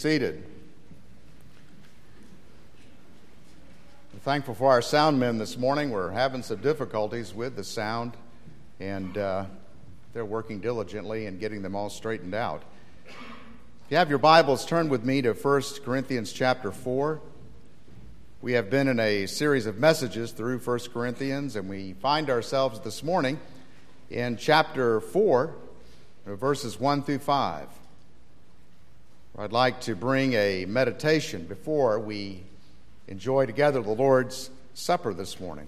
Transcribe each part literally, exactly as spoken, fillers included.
Seated. I'm thankful for our sound men this morning. We're having some difficulties with the sound, and uh, they're working diligently in getting them all straightened out. If you have your Bibles, turn with me to First Corinthians chapter four. We have been in a series of messages through First Corinthians, and we find ourselves this morning in chapter four, verses one through five. I'd like to bring a meditation before we enjoy together the Lord's Supper this morning.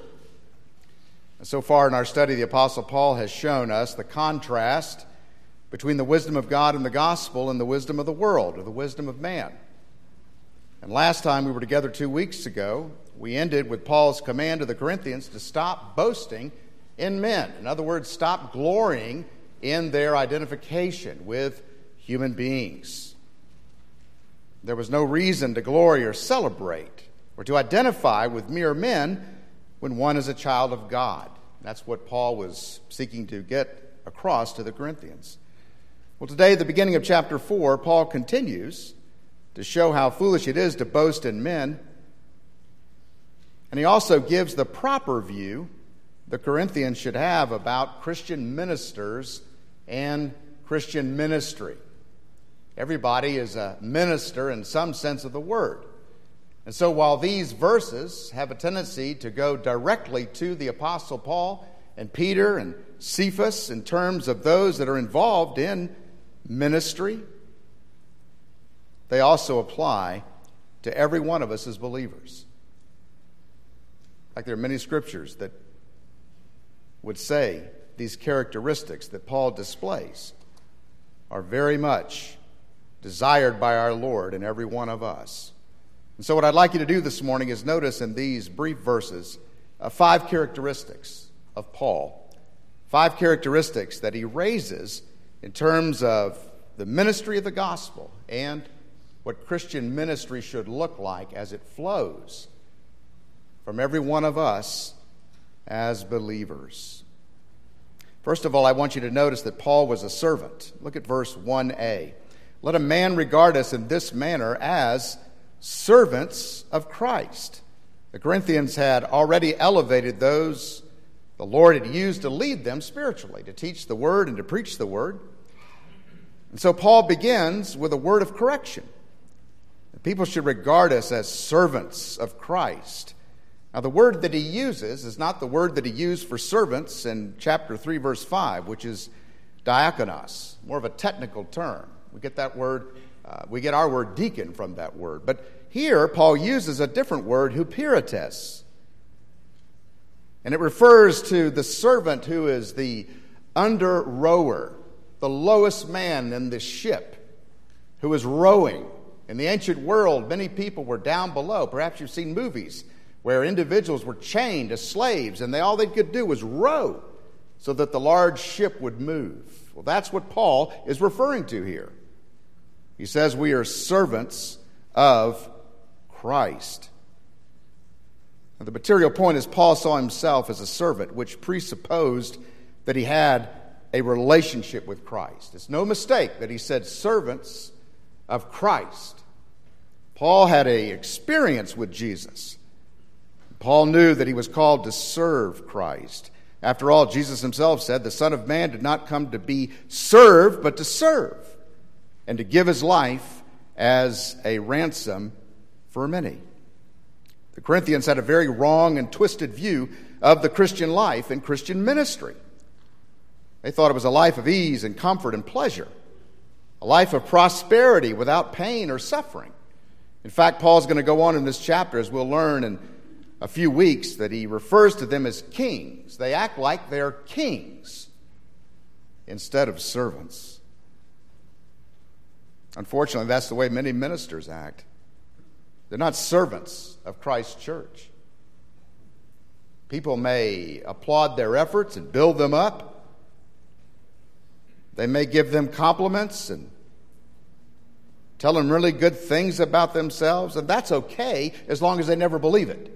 And so far in our study, the Apostle Paul has shown us the contrast between the wisdom of God and the gospel and the wisdom of the world, or the wisdom of man. And last time we were together two weeks ago, we ended with Paul's command to the Corinthians to stop boasting in men. In other words, stop glorying in their identification with human beings. There was no reason to glory or celebrate or to identify with mere men when one is a child of God. That's what Paul was seeking to get across to the Corinthians. Well, today, at the beginning of chapter four, Paul continues to show how foolish it is to boast in men. And he also gives the proper view the Corinthians should have about Christian ministers and Christian ministry. Everybody is a minister in some sense of the word. And so while these verses have a tendency to go directly to the Apostle Paul and Peter and Cephas in terms of those that are involved in ministry, they also apply to every one of us as believers. Like there are many scriptures that would say these characteristics that Paul displays are very much desired by our Lord in every one of us. And so what I'd like you to do this morning is notice in these brief verses uh, five characteristics of Paul. Five characteristics that he raises in terms of the ministry of the gospel and what Christian ministry should look like as it flows from every one of us as believers. First of all, I want you to notice that Paul was a servant. Look at verse one a. Let a man regard us in this manner as servants of Christ. The Corinthians had already elevated those the Lord had used to lead them spiritually, to teach the word and to preach the word. And so Paul begins with a word of correction. People should regard us as servants of Christ. Now, the word that he uses is not the word that he used for servants in chapter three, verse five, which is diakonos, more of a technical term. We get that word, uh, we get our word deacon from that word. But here, Paul uses a different word, huperetes. And it refers to the servant who is the under rower, the lowest man in the ship, who is rowing. In the ancient world, many people were down below. Perhaps you've seen movies where individuals were chained as slaves, and they all they could do was row so that the large ship would move. Well, that's what Paul is referring to here. He says we are servants of Christ. Now, the material point is Paul saw himself as a servant, which presupposed that he had a relationship with Christ. It's no mistake that he said servants of Christ. Paul had an experience with Jesus. Paul knew that he was called to serve Christ. After all, Jesus himself said, the Son of Man did not come to be served, but to serve, and to give his life as a ransom for many. The Corinthians had a very wrong and twisted view of the Christian life and Christian ministry. They thought it was a life of ease and comfort and pleasure, a life of prosperity without pain or suffering. In fact, Paul's going to go on in this chapter, as we'll learn in a few weeks, that he refers to them as kings. They act like they're kings instead of servants. Unfortunately, that's the way many ministers act. They're not servants of Christ's church. People may applaud their efforts and build them up. They may give them compliments and tell them really good things about themselves, and that's okay as long as they never believe it.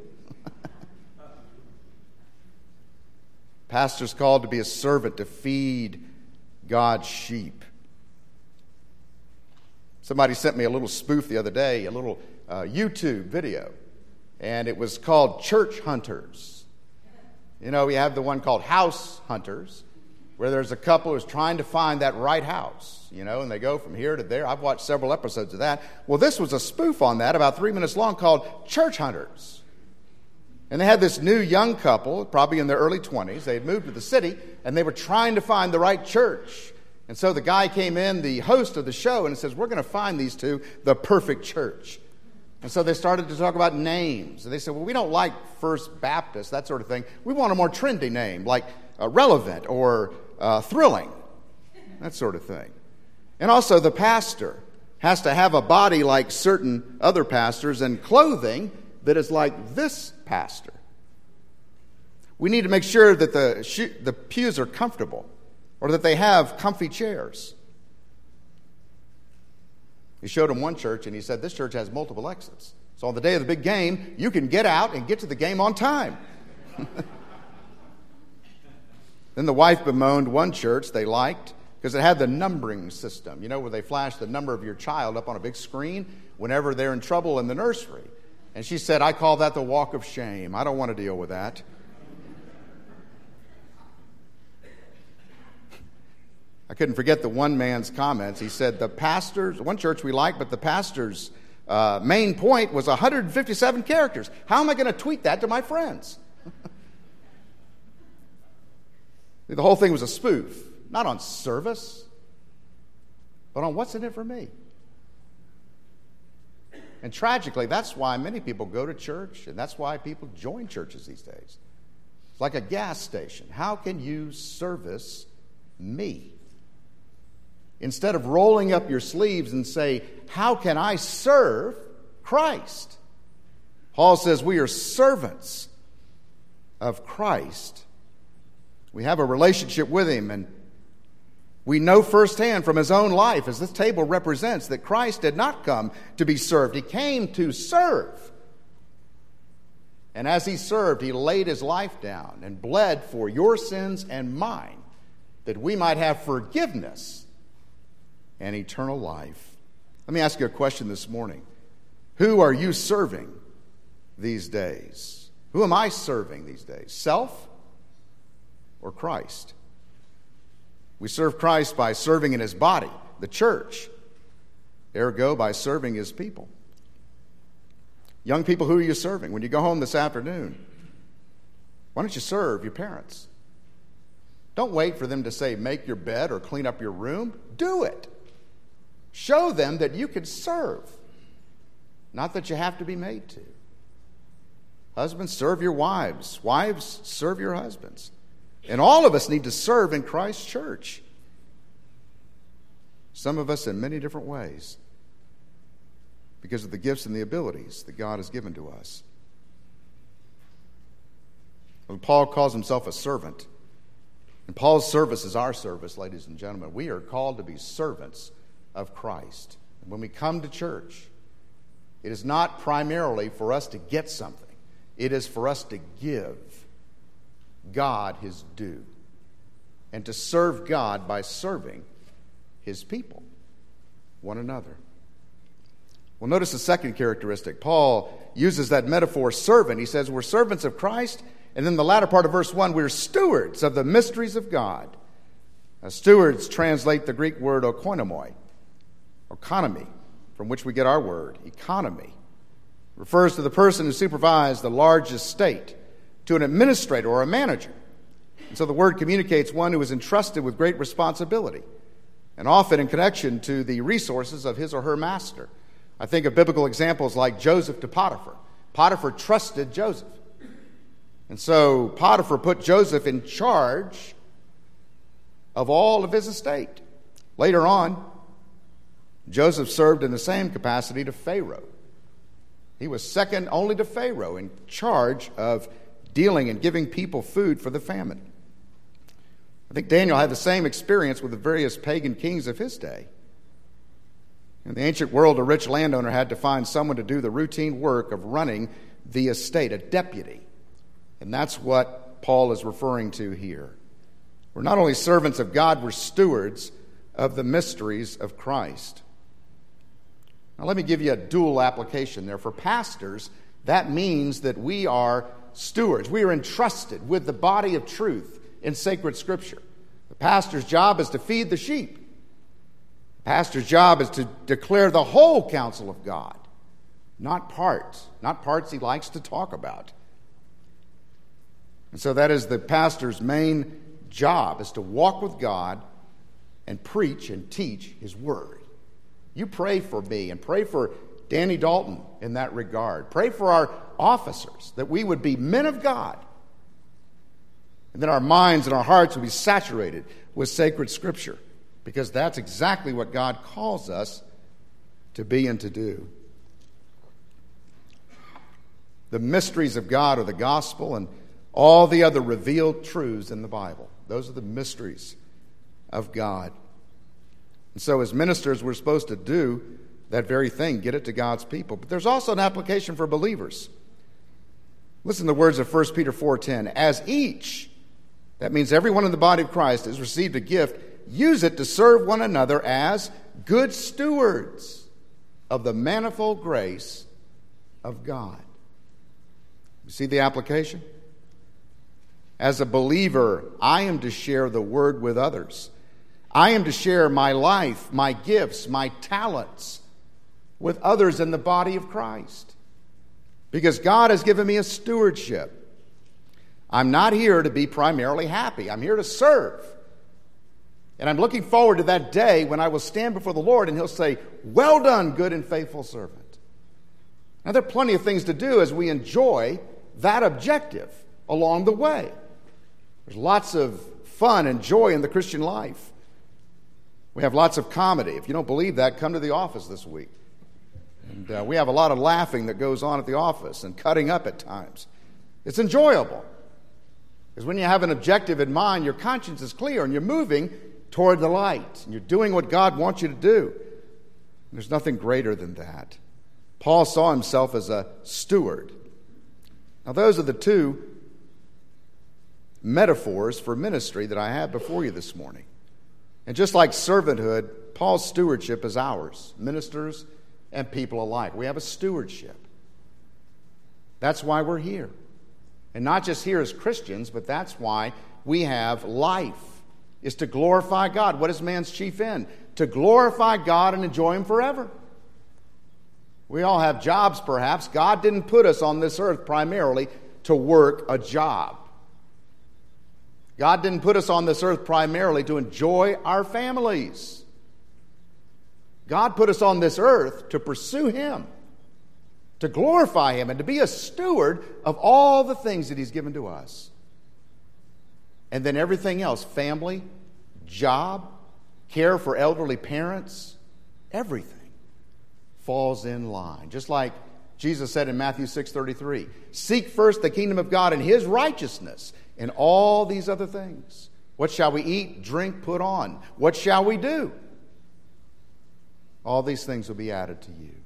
Pastor's called to be a servant, to feed God's sheep. Somebody sent me a little spoof the other day, a little uh, YouTube video, and it was called Church Hunters. You know, we have the one called House Hunters, where there's a couple who's trying to find that right house, you know, and they go from here to there. I've watched several episodes of that. Well, this was a spoof on that, about three minutes long, called Church Hunters. And they had this new young couple, probably in their early twenties. They had moved to the city, and they were trying to find the right church. And so the guy came in, the host of the show, and says, we're going to find these two the perfect church. And so they started to talk about names. And they said, well, we don't like First Baptist, that sort of thing. We want a more trendy name, like uh, Relevant or uh, Thrilling, that sort of thing. And also the pastor has to have a body like certain other pastors and clothing that is like this pastor. We need to make sure that the, sh- the pews are comfortable or that they have comfy chairs. He showed him one church, and he said, this church has multiple exits. So on the day of the big game, you can get out and get to the game on time. Then the wife bemoaned one church they liked because it had the numbering system, you know, where they flash the number of your child up on a big screen whenever they're in trouble in the nursery. And she said, I call that the walk of shame. I don't want to deal with that. I couldn't forget the one man's comments. He said, the pastor's, one church we like, but the pastor's uh, main point was one hundred fifty-seven characters. How am I going to tweet that to my friends? The whole thing was a spoof, not on service, but on what's in it for me. And tragically, that's why many people go to church, and that's why people join churches these days. It's like a gas station. How can you service me? Instead of rolling up your sleeves and say, how can I serve Christ? Paul says we are servants of Christ. We have a relationship with him, and we know firsthand from his own life, as this table represents, that Christ did not come to be served. He came to serve. And as he served, he laid his life down and bled for your sins and mine, that we might have forgiveness and eternal life. Let me ask you a question this morning. Who are you serving these days? Who am I serving these days? Self or Christ? We serve Christ by serving in his body, the church. Ergo, by serving his people. Young people, who are you serving? When you go home this afternoon, why don't you serve your parents? Don't wait for them to say, make your bed or clean up your room. Do it. Show them that you can serve, not that you have to be made to. Husbands, serve your wives. Wives, serve your husbands. And all of us need to serve in Christ's church. Some of us in many different ways, because of the gifts and the abilities that God has given to us. Well, Paul calls himself a servant. And Paul's service is our service, ladies and gentlemen. We are called to be servants of Christ. And when we come to church, it is not primarily for us to get something. It is for us to give God his due and to serve God by serving his people, one another. Well, notice the second characteristic. Paul uses that metaphor, servant. He says we're servants of Christ, and then the latter part of verse one, we're stewards of the mysteries of God. Now, stewards translate the Greek word oikonomoi, economy, from which we get our word, economy. It refers to the person who supervised the large estate, to an administrator or a manager. And so the word communicates one who is entrusted with great responsibility, and often in connection to the resources of his or her master. I think of biblical examples like Joseph to Potiphar. Potiphar trusted Joseph. And so Potiphar put Joseph in charge of all of his estate. Later on, Joseph served in the same capacity to Pharaoh. He was second only to Pharaoh in charge of dealing and giving people food for the famine. I think Daniel had the same experience with the various pagan kings of his day. In the ancient world, a rich landowner had to find someone to do the routine work of running the estate, a deputy. And that's what Paul is referring to here. We're not only servants of God, we're stewards of the mysteries of Christ. Now, let me give you a dual application there. For pastors, that means that we are stewards. We are entrusted with the body of truth in sacred Scripture. The pastor's job is to feed the sheep. The pastor's job is to declare the whole counsel of God, not parts, not parts he likes to talk about. And so that is the pastor's main job, is to walk with God and preach and teach His Word. You pray for me and pray for Danny Dalton in that regard. Pray for our officers, that we would be men of God, and that our minds and our hearts would be saturated with sacred Scripture, because that's exactly what God calls us to be and to do. The mysteries of God are the gospel and all the other revealed truths in the Bible. Those are the mysteries of God. And so as ministers, we're supposed to do that very thing, get it to God's people. But there's also an application for believers. Listen to the words of First Peter four ten. As each, that means everyone in the body of Christ, has received a gift, use it to serve one another as good stewards of the manifold grace of God. You see the application? As a believer, I am to share the word with others. I am to share my life, my gifts, my talents with others in the body of Christ, because God has given me a stewardship. I'm not here to be primarily happy. I'm here to serve. And I'm looking forward to that day when I will stand before the Lord and He'll say, "Well done, good and faithful servant." Now, there are plenty of things to do as we enjoy that objective along the way. There's lots of fun and joy in the Christian life. We have lots of comedy. If you don't believe that, come to the office this week. And uh, we have a lot of laughing that goes on at the office and cutting up at times. It's enjoyable. Because when you have an objective in mind, your conscience is clear and you're moving toward the light. And you're doing what God wants you to do. And there's nothing greater than that. Paul saw himself as a steward. Now, those are the two metaphors for ministry that I have before you this morning. And just like servanthood, Paul's stewardship is ours, ministers and people alike. We have a stewardship. That's why we're here. And not just here as Christians, but that's why we have life, is to glorify God. What is man's chief end? To glorify God and enjoy Him forever. We all have jobs, perhaps. God didn't put us on this earth primarily to work a job. God didn't put us on this earth primarily to enjoy our families. God put us on this earth to pursue Him, to glorify Him, and to be a steward of all the things that He's given to us. And then everything else, family, job, care for elderly parents, everything falls in line. Just like Jesus said in Matthew six thirty-three, "Seek first the kingdom of God and His righteousness, and all these other things. What shall we eat, drink, put on? What shall we do? All these things will be added to you."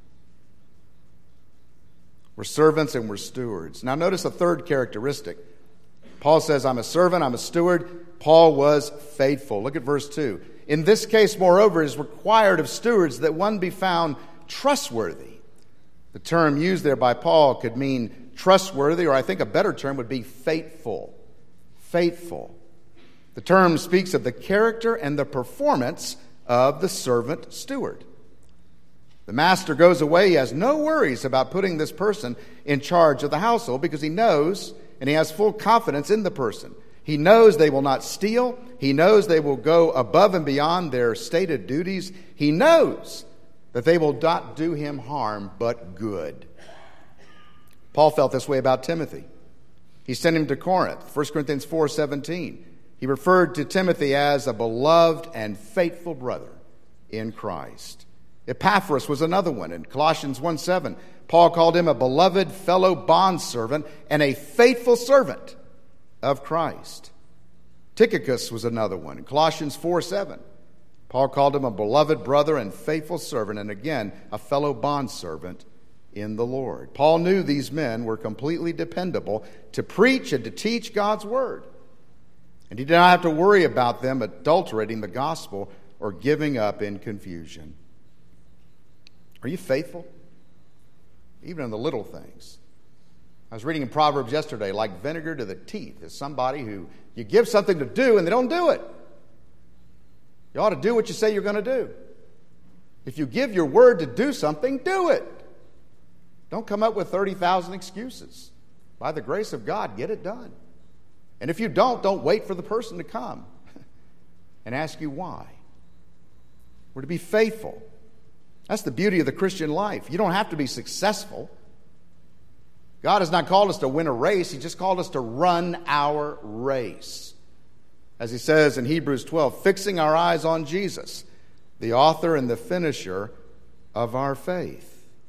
We're servants and we're stewards. Now notice a third characteristic. Paul says, I'm a servant, I'm a steward. Paul was faithful. Look at verse two. In this case, moreover, it is required of stewards that one be found trustworthy. The term used there by Paul could mean trustworthy, or I think a better term would be faithful. Faithful. The term speaks of the character and the performance of the servant steward. The master goes away. He has no worries about putting this person in charge of the household because he knows and he has full confidence in the person. He knows they will not steal. He knows they will go above and beyond their stated duties. He knows that they will not do him harm but good. Paul felt this way about Timothy. He sent him to Corinth, First Corinthians four seventeen. He referred to Timothy as a beloved and faithful brother in Christ. Epaphras was another one. In Colossians one seven, Paul called him a beloved fellow bondservant and a faithful servant of Christ. Tychicus was another one. In Colossians four seven, Paul called him a beloved brother and faithful servant, and again, a fellow bondservant in the Lord. Paul knew these men were completely dependable to preach and to teach God's word. And he did not have to worry about them adulterating the gospel or giving up in confusion. Are you faithful? Even in the little things. I was reading in Proverbs yesterday, like vinegar to the teeth is somebody who you give something to do and they don't do it. You ought to do what you say you're going to do. If you give your word to do something, do it. Don't come up with thirty thousand excuses. By the grace of God, get it done. And if you don't, don't wait for the person to come and ask you why. We're to be faithful. That's the beauty of the Christian life. You don't have to be successful. God has not called us to win a race. He just called us to run our race. As he says in Hebrews twelve, fixing our eyes on Jesus, the author and the finisher of our faith.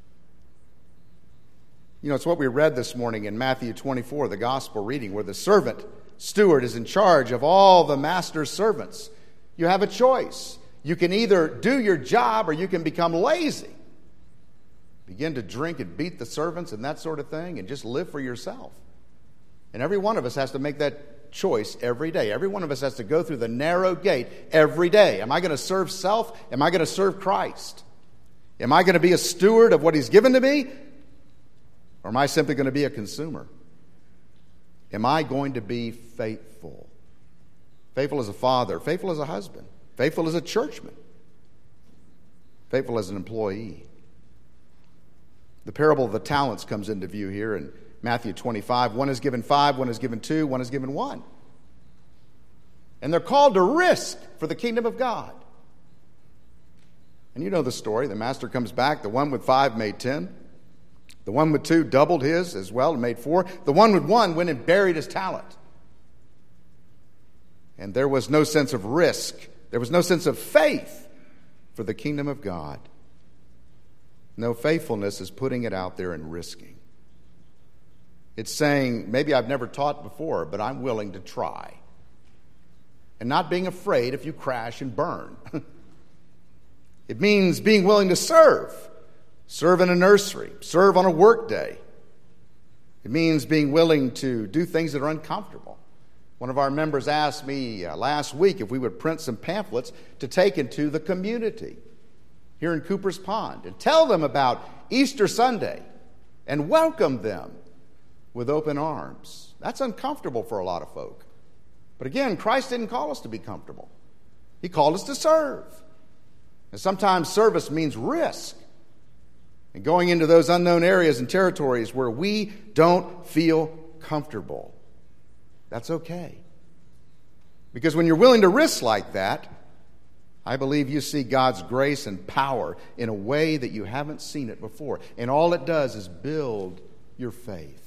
You know, it's what we read this morning in Matthew twenty-four, the gospel reading, where the servant steward is in charge of all the master's servants. You have a choice. You can either do your job or you can become lazy. Begin to drink and beat the servants and that sort of thing and just live for yourself. And every one of us has to make that choice every day. Every one of us has to go through the narrow gate every day. Am I going to serve self? Am I going to serve Christ? Am I going to be a steward of what he's given to me? Or am I simply going to be a consumer? Am I going to be faithful? Faithful as a father, faithful as a husband, faithful as a churchman, faithful as an employee. The parable of the talents comes into view here in Matthew twenty-five. One is given five, one is given two, one is given one. And they're called to risk for the kingdom of God. And you know the story. The master comes back. The one with five made ten. The one with two doubled his as well and made four. The one with one went and buried his talent. And there was no sense of risk. There was no sense of faith for the kingdom of God. No, faithfulness is putting it out there and risking. It's saying, maybe I've never taught before, but I'm willing to try. And not being afraid if you crash and burn. It means being willing to serve. Serve in a nursery. Serve on a work day. It means being willing to do things that are uncomfortable. One of our members asked me uh, last week if we would print some pamphlets to take into the community here in Cooper's Pond and tell them about Easter Sunday and welcome them with open arms. That's uncomfortable for a lot of folk. But again, Christ didn't call us to be comfortable. He called us to serve. And sometimes service means risk. And going into those unknown areas and territories where we don't feel comfortable. That's okay. Because when you're willing to risk like that, I believe you see God's grace and power in a way that you haven't seen it before. And all it does is build your faith.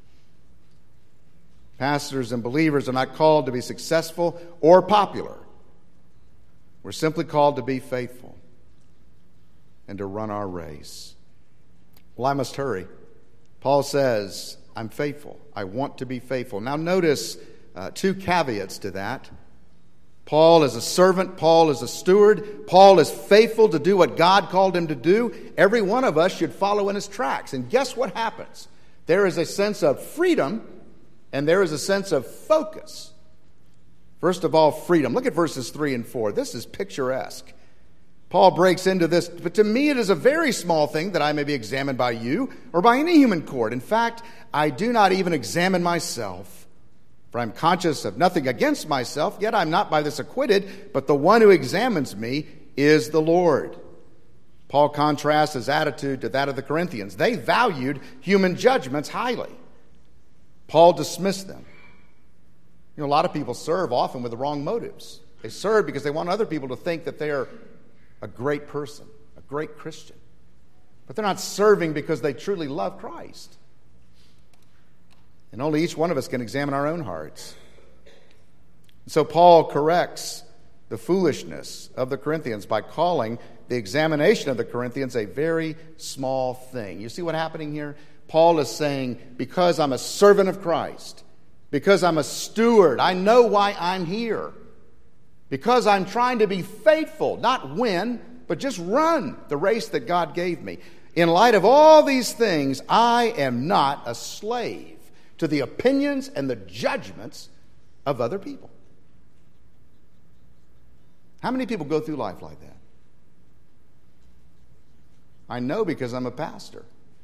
Pastors and believers are not called to be successful or popular. We're simply called to be faithful and to run our race. Well, I must hurry. Paul says, I'm faithful. I want to be faithful. Now notice uh, two caveats to that. Paul is a servant. Paul is a steward. Paul is faithful to do what God called him to do. Every one of us should follow in his tracks. And guess what happens? There is a sense of freedom and there is a sense of focus. First of all, freedom. Look at verses three and four. This is picturesque. Paul breaks into this, but to me it is a very small thing that I may be examined by you or by any human court. In fact, I do not even examine myself, for I'm conscious of nothing against myself, yet I'm not by this acquitted, but the one who examines me is the Lord. Paul contrasts his attitude to that of the Corinthians. They valued human judgments highly. Paul dismissed them. You know, a lot of people serve often with the wrong motives. They serve because they want other people to think that they're a great person, a great Christian. But they're not serving because they truly love Christ. And only each one of us can examine our own hearts. So Paul corrects the foolishness of the Corinthians by calling the examination of the Corinthians a very small thing. You see what's happening here? Paul is saying, because I'm a servant of Christ, because I'm a steward, I know why I'm here. Because I'm trying to be faithful, not win, but just run the race that God gave me. In light of all these things, I am not a slave to the opinions and the judgments of other people. How many people go through life like that? I know because I'm a pastor.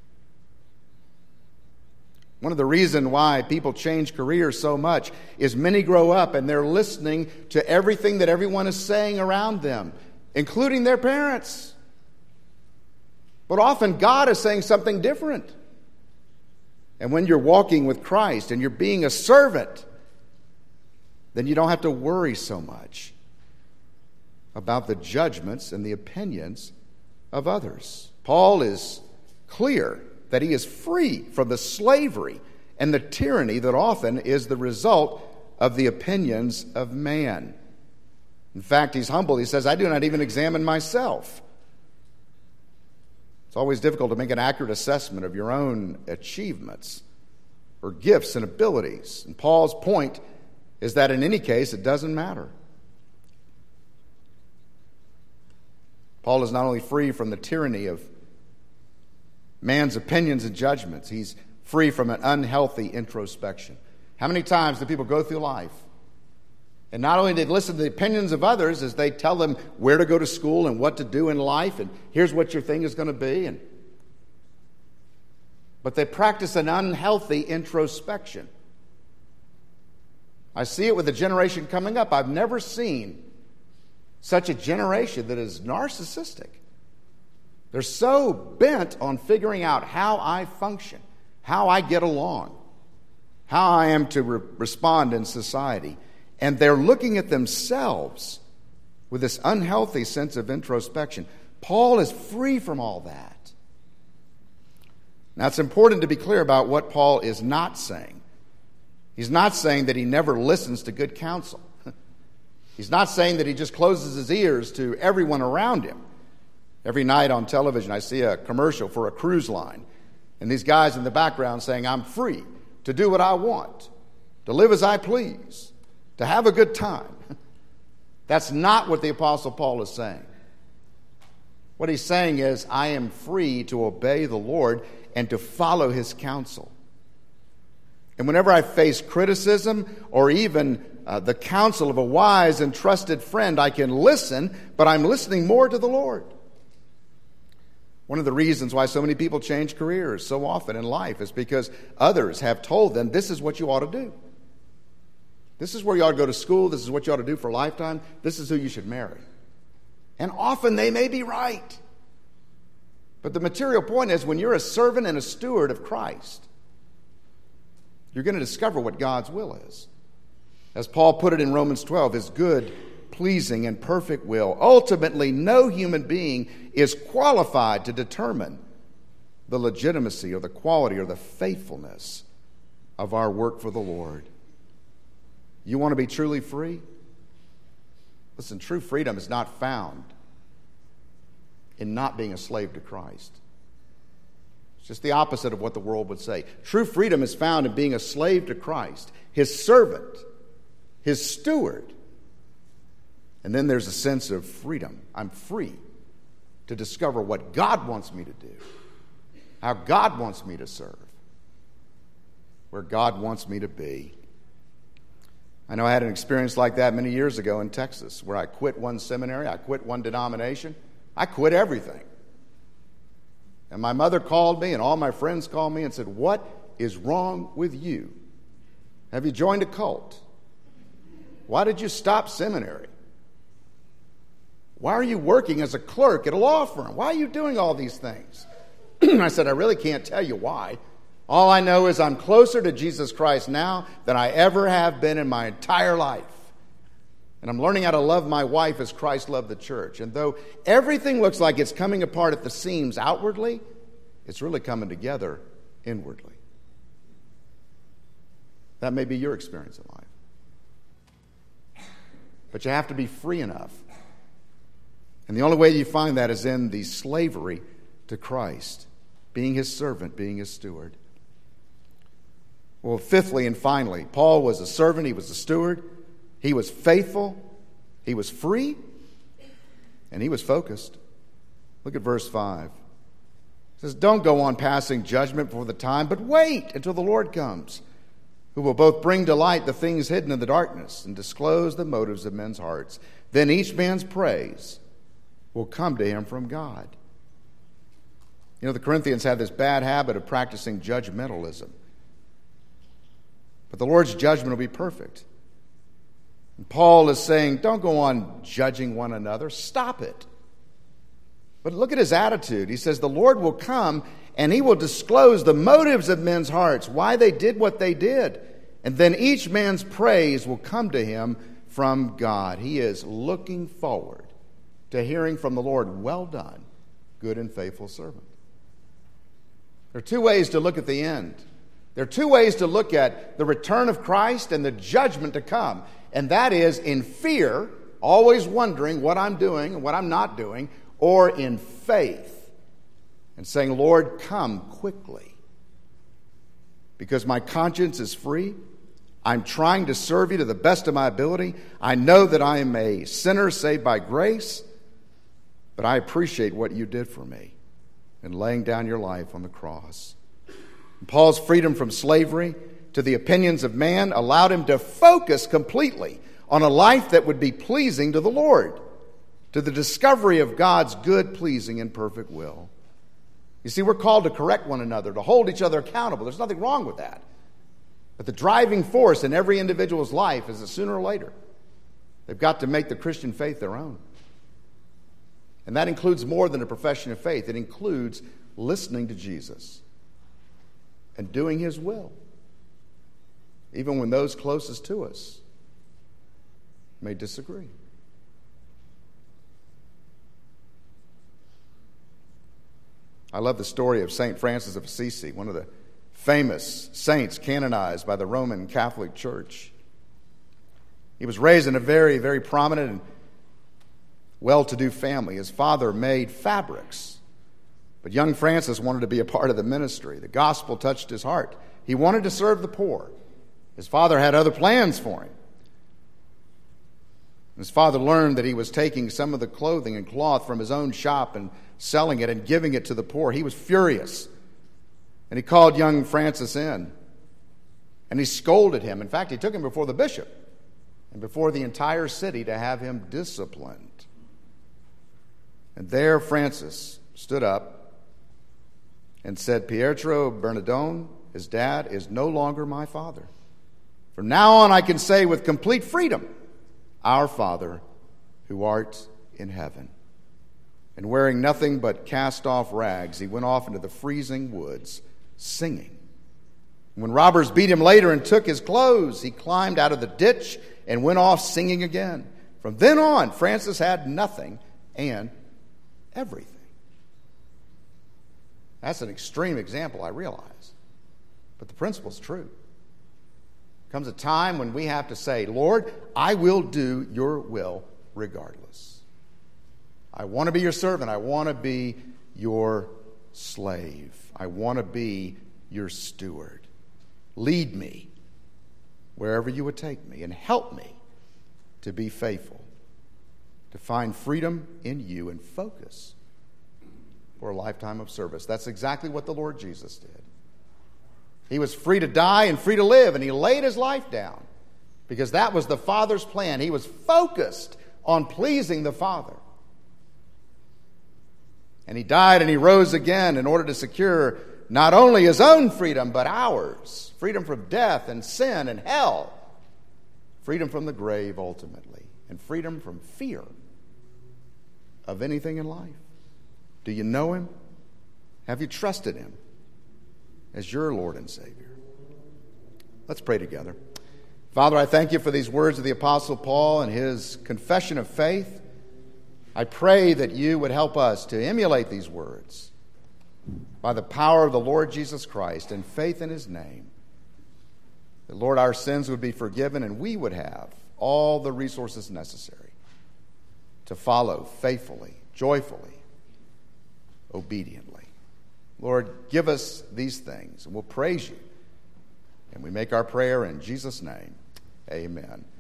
One of the reasons why people change careers so much is many grow up and they're listening to everything that everyone is saying around them, including their parents. But often God is saying something different. And when you're walking with Christ and you're being a servant, then you don't have to worry so much about the judgments and the opinions of others. Paul is clear that he is free from the slavery and the tyranny that often is the result of the opinions of man. In fact, he's humble. He says, I do not even examine myself. It's always difficult to make an accurate assessment of your own achievements or gifts and abilities. And Paul's point is that in any case, it doesn't matter. Paul is not only free from the tyranny of man's opinions and judgments, he's free from an unhealthy introspection. How many times do people go through life and not only do they listen to the opinions of others as they tell them where to go to school and what to do in life and here's what your thing is going to be, and but they practice an unhealthy introspection. I see it with the generation coming up. I've never seen such a generation that is narcissistic. They're so bent on figuring out how I function, how I get along, how I am to re- respond in society. And they're looking at themselves with this unhealthy sense of introspection. Paul is free from all that. Now, it's important to be clear about what Paul is not saying. He's not saying that he never listens to good counsel. He's not saying that he just closes his ears to everyone around him. Every night on television, I see a commercial for a cruise line. And these guys in the background saying, I'm free to do what I want, to live as I please, to have a good time. That's not what the Apostle Paul is saying. What he's saying is, I am free to obey the Lord and to follow his counsel. And whenever I face criticism or even uh, the counsel of a wise and trusted friend, I can listen, but I'm listening more to the Lord. One of the reasons why so many people change careers so often in life is because others have told them, this is what you ought to do. This is where you ought to go to school. This is what you ought to do for a lifetime. This is who you should marry. And often they may be right. But the material point is, when you're a servant and a steward of Christ, you're going to discover what God's will is. As Paul put it in Romans twelve, his good, pleasing, and perfect will. Ultimately, no human being is qualified to determine the legitimacy or the quality or the faithfulness of our work for the Lord. You want to be truly free? Listen, true freedom is not found in not being a slave to Christ. It's just the opposite of what the world would say. True freedom is found in being a slave to Christ, his servant, his steward. And then there's a sense of freedom. I'm free to discover what God wants me to do, how God wants me to serve, where God wants me to be. I know I had an experience like that many years ago in Texas, where I quit one seminary, I quit one denomination, I quit everything. And my mother called me and all my friends called me and said, what is wrong with you? Have you joined a cult? Why did you stop seminary? Why are you working as a clerk at a law firm? Why are you doing all these things? I said, I really can't tell you why. All I know is I'm closer to Jesus Christ now than I ever have been in my entire life. And I'm learning how to love my wife as Christ loved the church. And though everything looks like it's coming apart at the seams outwardly, it's really coming together inwardly. That may be your experience in life. But you have to be free enough. And the only way you find that is in the slavery to Christ, being his servant, being his steward. Well, fifthly and finally, Paul was a servant, he was a steward, he was faithful, he was free, and he was focused. Look at verse five. It says, don't go on passing judgment before the time, but wait until the Lord comes, who will both bring to light the things hidden in the darkness and disclose the motives of men's hearts. Then each man's praise will come to him from God. You know, the Corinthians had this bad habit of practicing judgmentalism. But the Lord's judgment will be perfect. And Paul is saying, don't go on judging one another. Stop it. But look at his attitude. He says, the Lord will come and he will disclose the motives of men's hearts, why they did what they did. And then each man's praise will come to him from God. He is looking forward to hearing from the Lord, well done, good and faithful servant. There are two ways to look at the end. There are two ways to look at the return of Christ and the judgment to come. And that is in fear, always wondering what I'm doing and what I'm not doing, or in faith and saying, Lord, come quickly. Because my conscience is free. I'm trying to serve you to the best of my ability. I know that I am a sinner saved by grace, but I appreciate what you did for me in laying down your life on the cross. And Paul's freedom from slavery to the opinions of man allowed him to focus completely on a life that would be pleasing to the Lord, to the discovery of God's good, pleasing, and perfect will. You see, we're called to correct one another, to hold each other accountable. There's nothing wrong with that. But the driving force in every individual's life is that sooner or later, they've got to make the Christian faith their own. And that includes more than a profession of faith. It includes listening to Jesus and doing his will, even when those closest to us may disagree. I love the story of Saint Francis of Assisi, one of the famous saints canonized by the Roman Catholic Church. He was raised in a very, very prominent and well-to-do family. His father made fabrics, but young Francis wanted to be a part of the ministry. The gospel touched his heart. He wanted to serve the poor. His father had other plans for him. His father learned that he was taking some of the clothing and cloth from his own shop and selling it and giving it to the poor. He was furious. And he called young Francis in. And he scolded him. In fact, he took him before the bishop and before the entire city to have him disciplined. And there Francis stood up and said, Pietro Bernardone, his dad, is no longer my father. From now on, I can say with complete freedom, Our Father, who art in heaven. And wearing nothing but cast-off rags, he went off into the freezing woods, singing. When robbers beat him later and took his clothes, he climbed out of the ditch and went off singing again. From then on, Francis had nothing and everything. That's an extreme example, I realize. But the principle's true. Comes a time when we have to say, Lord, I will do your will regardless. I want to be your servant. I want to be your slave. I want to be your steward. Lead me wherever you would take me and help me to be faithful, to find freedom in you and focus for a lifetime of service. That's exactly what the Lord Jesus did. He was free to die and free to live, and he laid his life down because that was the Father's plan. He was focused on pleasing the Father. And he died and he rose again in order to secure not only his own freedom, but ours. Freedom from death and sin and hell. Freedom from the grave, ultimately. And freedom from fear of anything in life. Do you know him? Have you trusted him as your Lord and Savior? Let's pray together. Father, I thank you for these words of the Apostle Paul and his confession of faith. I pray that you would help us to emulate these words by the power of the Lord Jesus Christ and faith in his name. That, Lord, our sins would be forgiven and we would have all the resources necessary to follow faithfully, joyfully, obediently. Lord, give us these things and we'll praise you. And we make our prayer in Jesus' name. Amen.